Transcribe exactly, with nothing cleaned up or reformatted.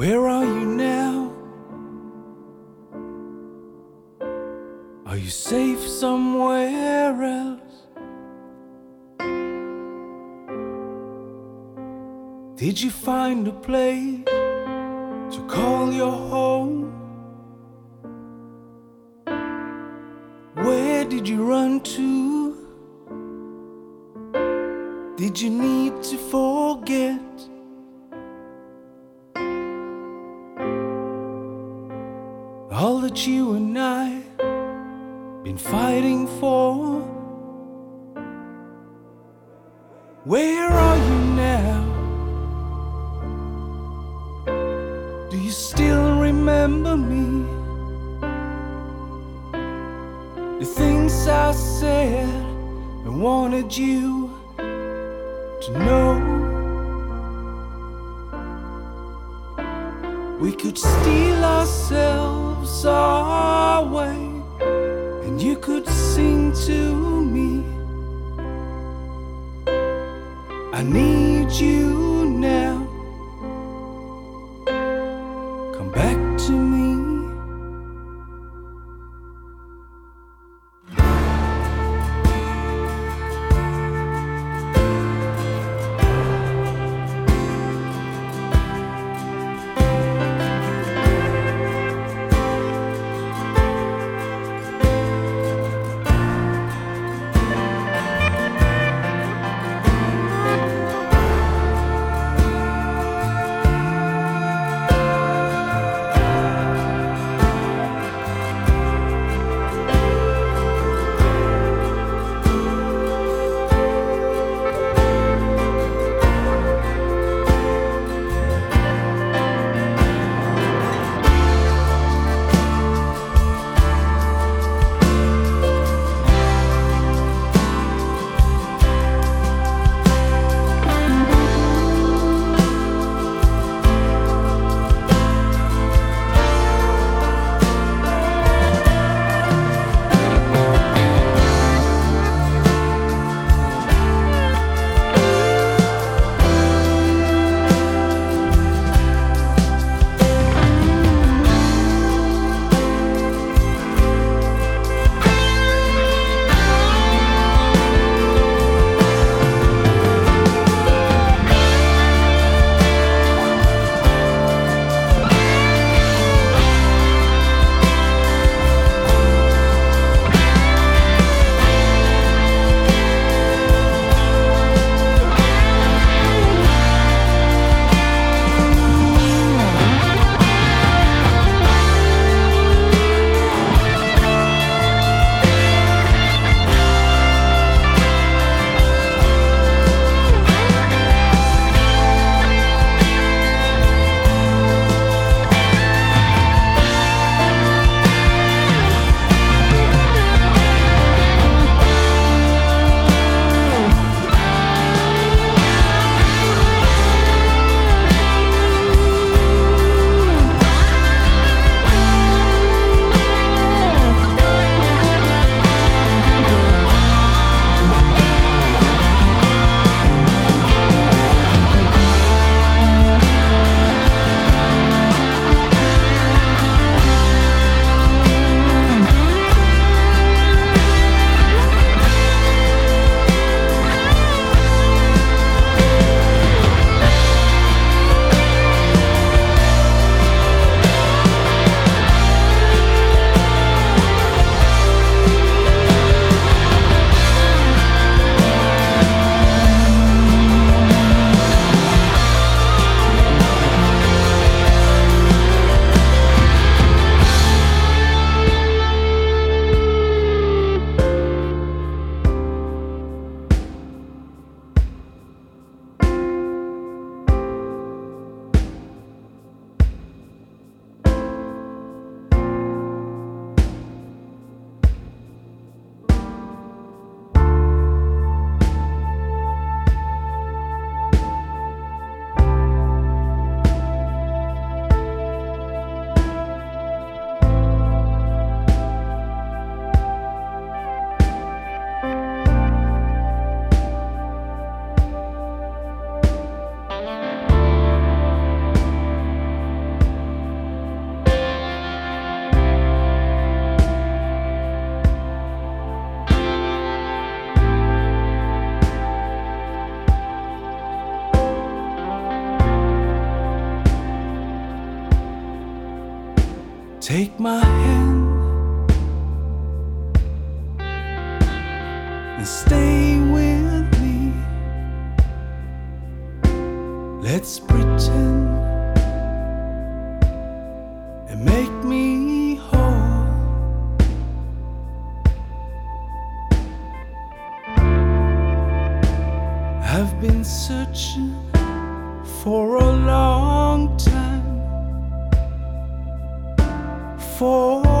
Where are you now? Are you safe somewhere else? Did you find a place to call your home? Where did you run to? Did you need to forget? All that you and I been fighting for? Where are you now? Do you still remember me? The things I said and wanted you to know. We could steal ourselves away, and you could sing to me. I need you now. Come back to me. Take my hand and stay with me. Let's pretend and make me whole. I've been searching for a long time for